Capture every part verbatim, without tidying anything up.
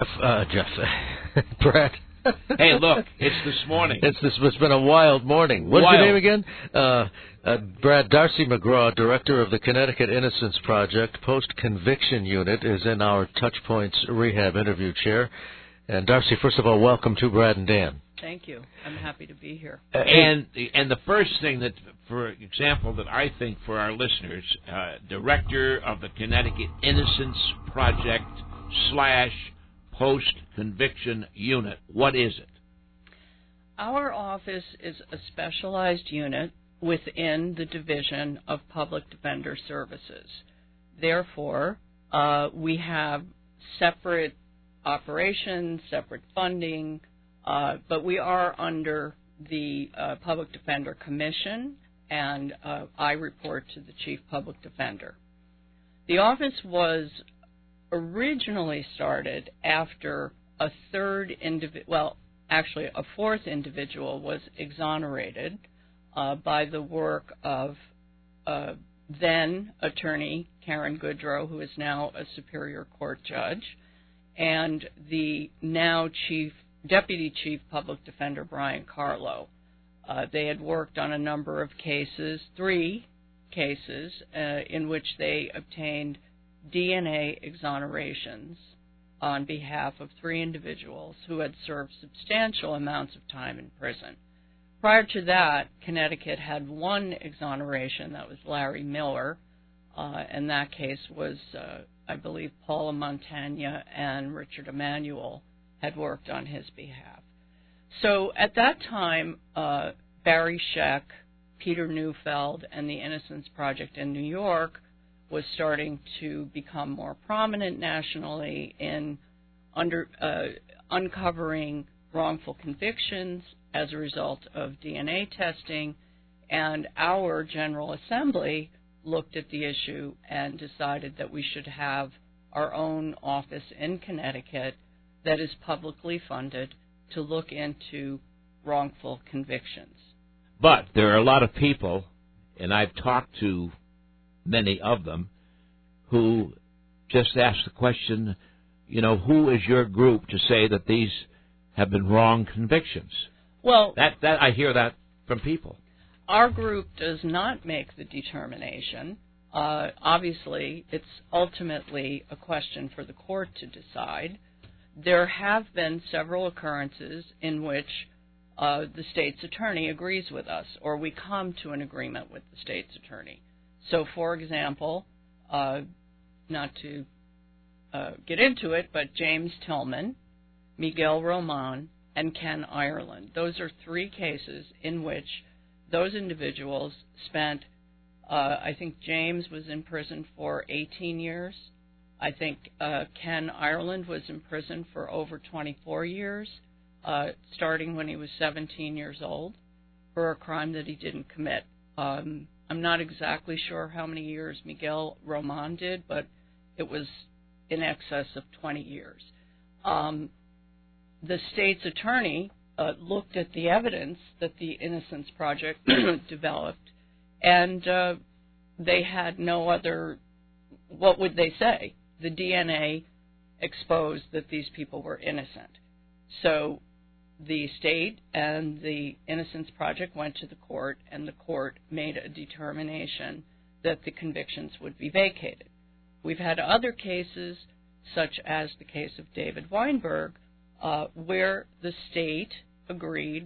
Uh, Jeff, Brad. Hey, look, it's this morning. It's this. It's been a wild morning. What's wild. your name again? Uh, uh, Brad. Darcy McGraw, director of the Connecticut Innocence Project Post-Conviction Unit, is in our Touchpoints Rehab interview chair. And Darcy, first of all, welcome to Brad and Dan. Thank you. I'm happy to be here. Uh, and and the first thing that, for example, that I think for our listeners, uh, director of the Connecticut Innocence Project slash Post-Conviction Unit, what is it? Our office is a specialized unit within the Division of Public Defender Services. Therefore, uh, we have separate operations, separate funding, uh, but we are under the uh, Public Defender Commission, and uh, I report to the Chief Public Defender. The office was originally started after a third individual, well, actually a fourth individual was exonerated uh, by the work of uh, then attorney Karen Goodrow, who is now a Superior Court judge, and the now chief deputy chief public defender Brian Carlo. Uh, they had worked on a number of cases, three cases, uh, in which they obtained D N A exonerations on behalf of three individuals who had served substantial amounts of time in prison. Prior to that, Connecticut had one exoneration, that was Larry Miller, uh, and that case was, uh, I believe, Paula Montagna and Richard Emanuel had worked on his behalf. So at that time, uh, Barry Scheck, Peter Neufeld, and the Innocence Project in New York was starting to become more prominent nationally in under uh, uncovering wrongful convictions as a result of D N A testing, and our General Assembly looked at the issue and decided that we should have our own office in Connecticut that is publicly funded to look into wrongful convictions. But there are a lot of people, and I've talked to many of them, who just ask the question, you know, who is your group to say that these have been wrong convictions? Well, that that I hear that from people. Our group does not make the determination. Uh, obviously, it's ultimately a question for the court to decide. There have been several occurrences in which uh, the state's attorney agrees with us, or we come to an agreement with the state's attorney. So, for example, uh, not to uh, get into it, but James Tillman, Miguel Roman, and Ken Ireland. Those are three cases in which those individuals spent, uh, I think James was in prison for eighteen years. I think uh, Ken Ireland was in prison for over twenty-four years, uh, starting when he was seventeen years old, for a crime that he didn't commit. Um, I'm not exactly sure how many years Miguel Roman did, but it was in excess of twenty years. Um, the state's attorney uh, looked at the evidence that the Innocence Project developed, and uh, they had no other, what would they say? The D N A exposed that these people were innocent. So the state and the Innocence Project went to the court, and the court made a determination that the convictions would be vacated. We've had other cases, such as the case of David Weinberg, uh, where the state agreed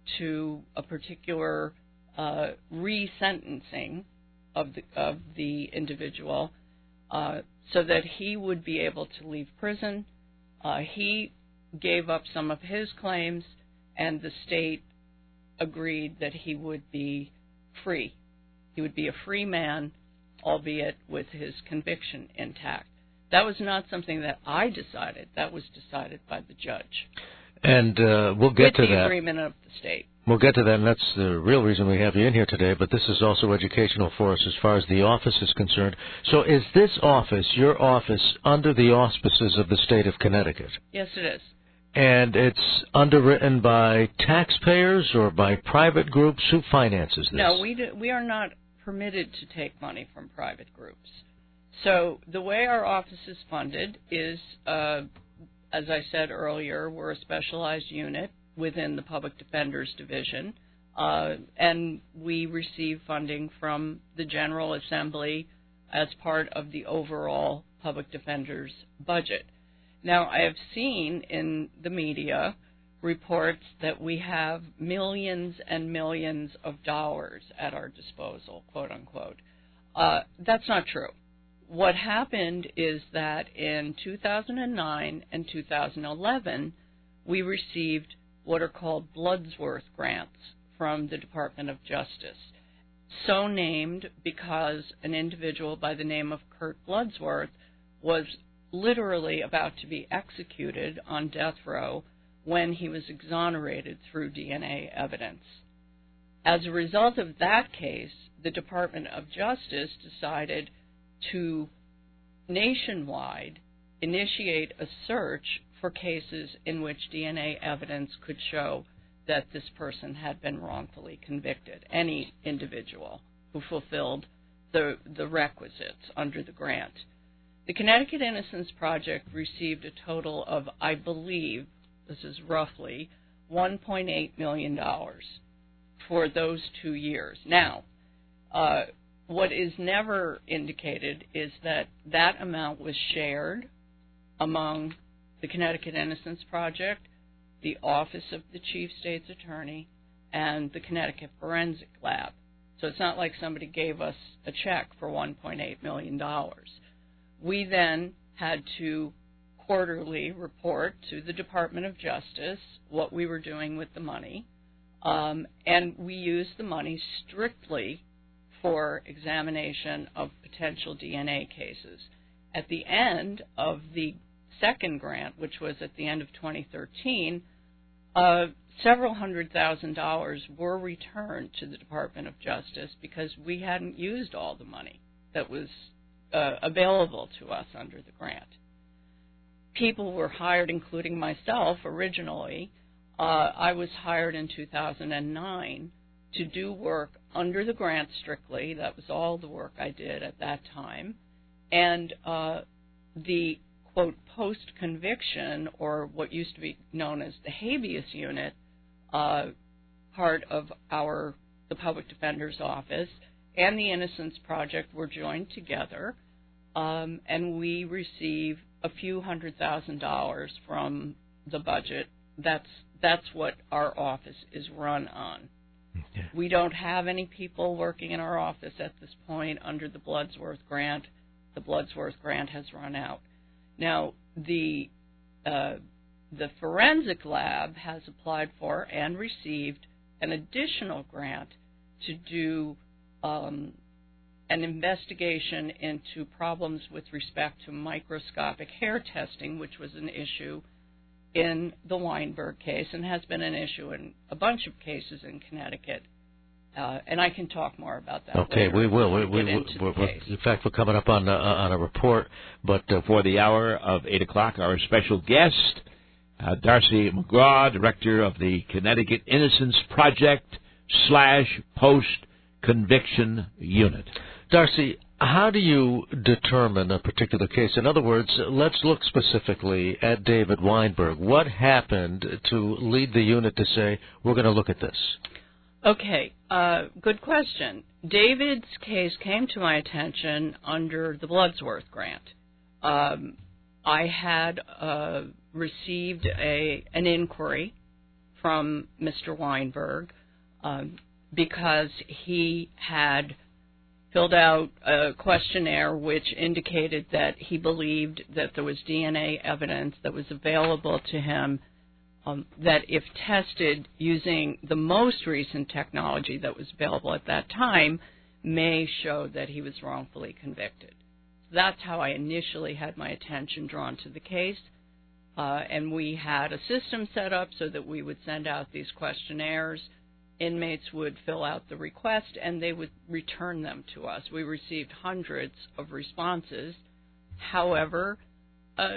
to a particular uh, resentencing of the, of the individual uh, so that he would be able to leave prison. Uh, he gave up some of his claims, and the state agreed that he would be free. He would be a free man, albeit with his conviction intact. That was not something that I decided. That was decided by the judge. And uh, we'll get with to the that. agreement of the state. We'll get to that, and that's the real reason we have you in here today, but this is also educational for us as far as the office is concerned. So is this office, your office, under the auspices of the state of Connecticut? Yes, it is. And it's underwritten by taxpayers or by private groups? Who finances this? No, we do, we are not permitted to take money from private groups. So the way our office is funded is uh, as I said earlier, we're a specialized unit within the Public Defender's Division, uh, and we receive funding from the General Assembly as part of the overall Public Defender's budget. Now, I have seen in the media reports that we have millions and millions of dollars at our disposal, quote unquote. Uh, that's not true. What happened is that in two thousand nine and two thousand eleven, we received what are called Bloodsworth grants from the Department of Justice, so named because an individual by the name of Kurt Bloodsworth was literally about to be executed on death row when he was exonerated through D N A evidence. As a result of that case, the Department of Justice decided to nationwide initiate a search for cases in which D N A evidence could show that this person had been wrongfully convicted, any individual who fulfilled the, the requisites under the grant. The Connecticut Innocence Project received a total of, I believe, this is roughly, one point eight million dollars for those two years. Now, uh, what is never indicated is that that amount was shared among the Connecticut Innocence Project, the Office of the Chief State's Attorney, and the Connecticut Forensic Lab. So it's not like somebody gave us a check for one point eight million dollars. We then had to quarterly report to the Department of Justice what we were doing with the money, um, and we used the money strictly for examination of potential D N A cases. At the end of the second grant, which was at the end of twenty thirteen, uh, several hundred thousand dollars were returned to the Department of Justice because we hadn't used all the money that was uh, available to us under the grant. People were hired, including myself originally. Uh, I was hired in two thousand nine to do work under the grant strictly. That was all the work I did at that time. And uh, the, quote, post-conviction, or what used to be known as the habeas unit, uh, part of our the Public Defender's Office and the Innocence Project were joined together, um, and we receive a few hundred thousand dollars from the budget. That's that's what our office is run on. Okay. We don't have any people working in our office at this point under the Bloodsworth grant. The Bloodsworth grant has run out. Now, the uh, the Forensic Lab has applied for and received an additional grant to do um, an investigation into problems with respect to microscopic hair testing, which was an issue in the Weinberg case and has been an issue in a bunch of cases in Connecticut. Uh, and I can talk more about that. Okay, later we will. We, we, we, we're, we're, in fact, we're coming up on uh, on a report. But uh, for the hour of eight o'clock, our special guest, uh, Darcy McGraw, director of the Connecticut Innocence Project slash Post Conviction Unit. Darcy, how do you determine a particular case? In other words, let's look specifically at David Weinberg. What happened to lead the unit to say, we're going to look at this? Okay, uh, good question. David's case came to my attention under the Bloodsworth grant. Um, I had uh, received a an inquiry from Mister Weinberg um, because he had filled out a questionnaire which indicated that he believed that there was D N A evidence that was available to him um, that if tested using the most recent technology that was available at that time may show that he was wrongfully convicted. That's how I initially had my attention drawn to the case, uh, and we had a system set up so that we would send out these questionnaires. Inmates would fill out the request, and they would return them to us. We received hundreds of responses. However, uh,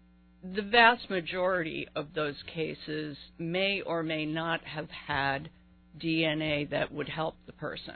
the vast majority of those cases may or may not have had D N A that would help the person.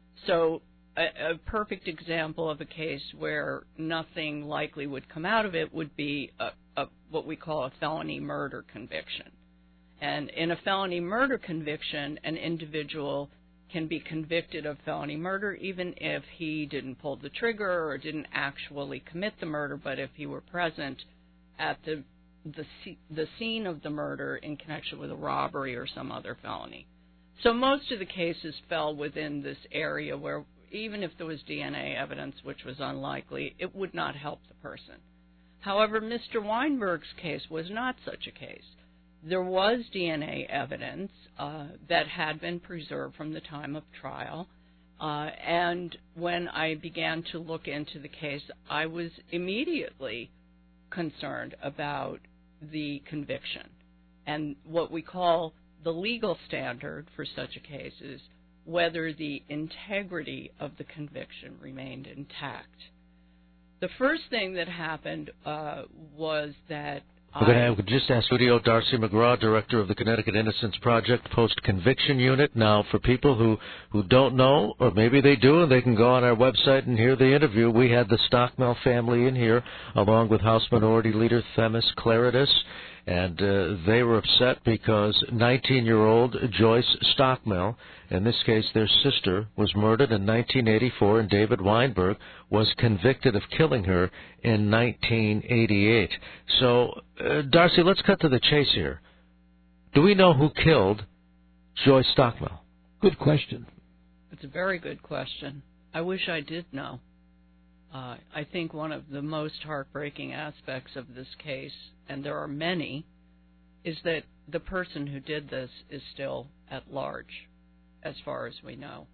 So a, a perfect example of a case where nothing likely would come out of it would be a, a, what we call a felony murder conviction. And in a felony murder conviction, an individual can be convicted of felony murder even if he didn't pull the trigger or didn't actually commit the murder, but if he were present at the the, the scene of the murder in connection with a robbery or some other felony. So most of the cases fell within this area where even if there was D N A evidence, which was unlikely, it would not help the person. However, Mister Weinberg's case was not such a case. There was D N A evidence uh, that had been preserved from the time of trial, uh, and when I began to look into the case, I was immediately concerned about the conviction. And what we call the legal standard for such a case is whether the integrity of the conviction remained intact. The first thing that happened uh, was that We're going to just ask Studio Darcy McGraw, Director of the Connecticut Innocence Project Post-Conviction Unit. Now, for people who, who don't know, or maybe they do, and they can go on our website and hear the interview, we had the Stockmel family in here, along with House Minority Leader Themis Klarides, and uh, they were upset because nineteen-year-old Joyce Stockmel, in this case their sister, was murdered in nineteen eighty-four, and David Weinberg was convicted of killing her in nineteen eighty-eight. So, uh, Darcy, let's cut to the chase here. Do we know who killed Joyce Stockmel? Good question. It's a very good question. I wish I did know. Uh, I think one of the most heartbreaking aspects of this case, and there are many, is that the person who did this is still at large, as far as we know.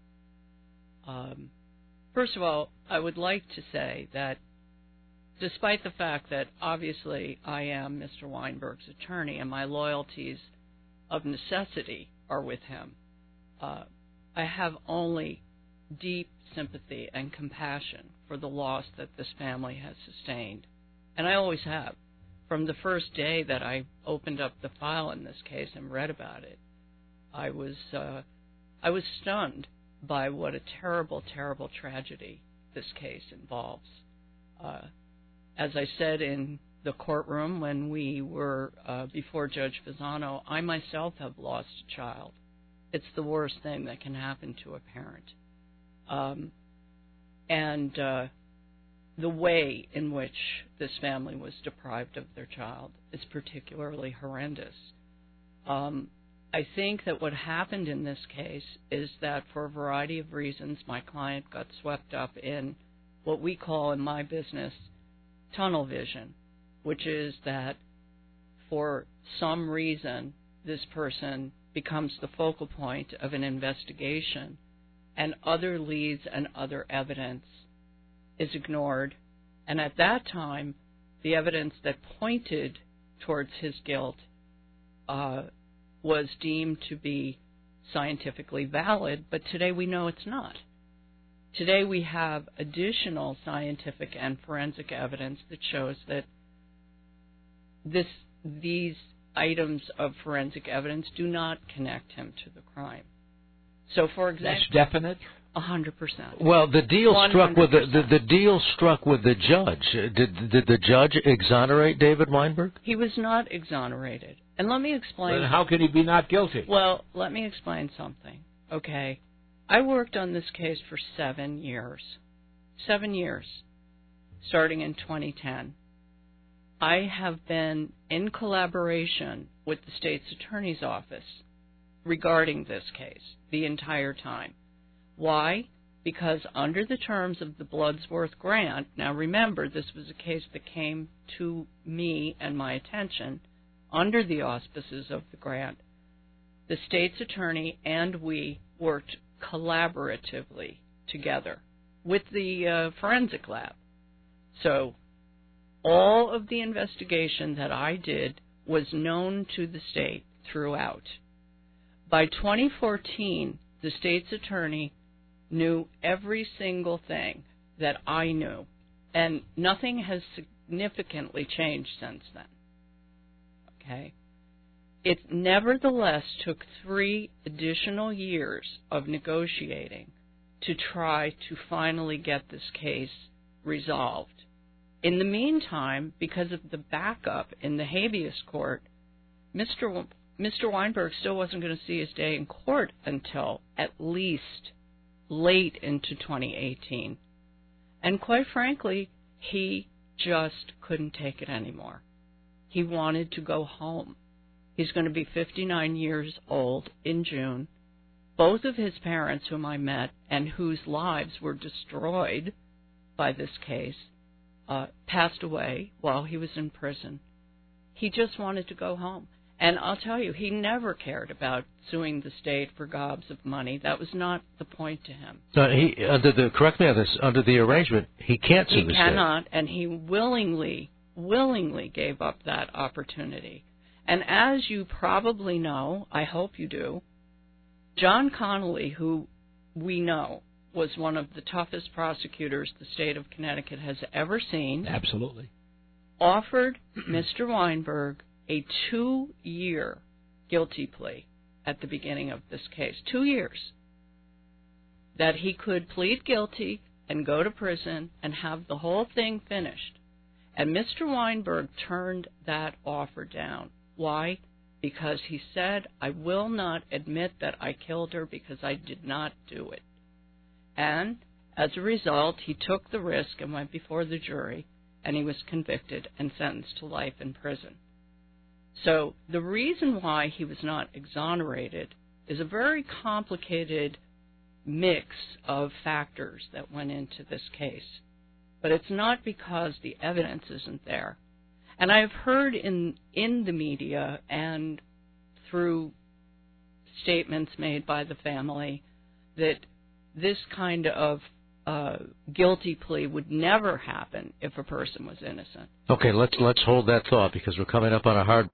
Um, first of all, I would like to say that despite the fact that obviously I am Mister Weinberg's attorney and my loyalties of necessity are with him, uh, I have only deep sympathy and compassion for the loss that this family has sustained. And I always have. From the first day that I opened up the file in this case and read about it, I was uh, I was stunned by what a terrible, terrible tragedy this case involves. Uh, as I said in the courtroom when we were uh, before Judge Fasano, I myself have lost a child. It's the worst thing that can happen to a parent. Um, and uh, the way in which this family was deprived of their child is particularly horrendous. Um, I think that what happened in this case is that for a variety of reasons, my client got swept up in what we call in my business tunnel vision, which is that for some reason this person becomes the focal point of an investigation and other leads and other evidence is ignored. And at that time, the evidence that pointed towards his guilt uh, was deemed to be scientifically valid, but today we know it's not. Today we have additional scientific and forensic evidence that shows that this these items of forensic evidence do not connect him to the crime. So, for example, that's definite. A hundred percent. Well, the deal one hundred percent. struck with the, the the deal struck with the judge. Did did the judge exonerate David Weinberg? He was not exonerated, and let me explain. Then how could he be not guilty? Well, let me explain something. Okay, I worked on this case for seven years, seven years, starting in twenty ten. I have been in collaboration with the state's attorney's office regarding this case the entire time. Why? Because under the terms of the Bloodsworth grant, now remember, this was a case that came to me and my attention under the auspices of the grant. The state's attorney and we worked collaboratively together with the uh, forensic lab. So all of the investigation that I did was known to the state throughout. By twenty fourteen, the state's attorney knew every single thing that I knew, and nothing has significantly changed since then. Okay? It nevertheless took three additional years of negotiating to try to finally get this case resolved. in the meantime, because of the backup in the habeas court, Mister W- Mister Weinberg still wasn't going to see his day in court until at least late into twenty eighteen. And quite frankly, he just couldn't take it anymore. He wanted to go home. He's going to be fifty-nine years old in June. Both of his parents, whom I met and whose lives were destroyed by this case, uh, passed away while he was in prison. He just wanted to go home. And I'll tell you, he never cared about suing the state for gobs of money. That was not the point to him. Uh, he under the correct me on this. Under the arrangement, he can't sue He the cannot, state. and he willingly, willingly gave up that opportunity. And as you probably know, I hope you do, John Connolly, who we know was one of the toughest prosecutors the state of Connecticut has ever seen, Absolutely. offered Mister Weinberg a two-year guilty plea at the beginning of this case. Two years. That he could plead guilty and go to prison and have the whole thing finished. And Mister Weinberg turned that offer down. Why? Because he said, I will not admit that I killed her because I did not do it. And as a result, he took the risk and went before the jury, and he was convicted and sentenced to life in prison. So the reason why he was not exonerated is a very complicated mix of factors that went into this case. But it's not because the evidence isn't there. And I've heard in, in the media and through statements made by the family that this kind of uh, guilty plea would never happen if a person was innocent. Okay, let's let's hold that thought because we're coming up on a hard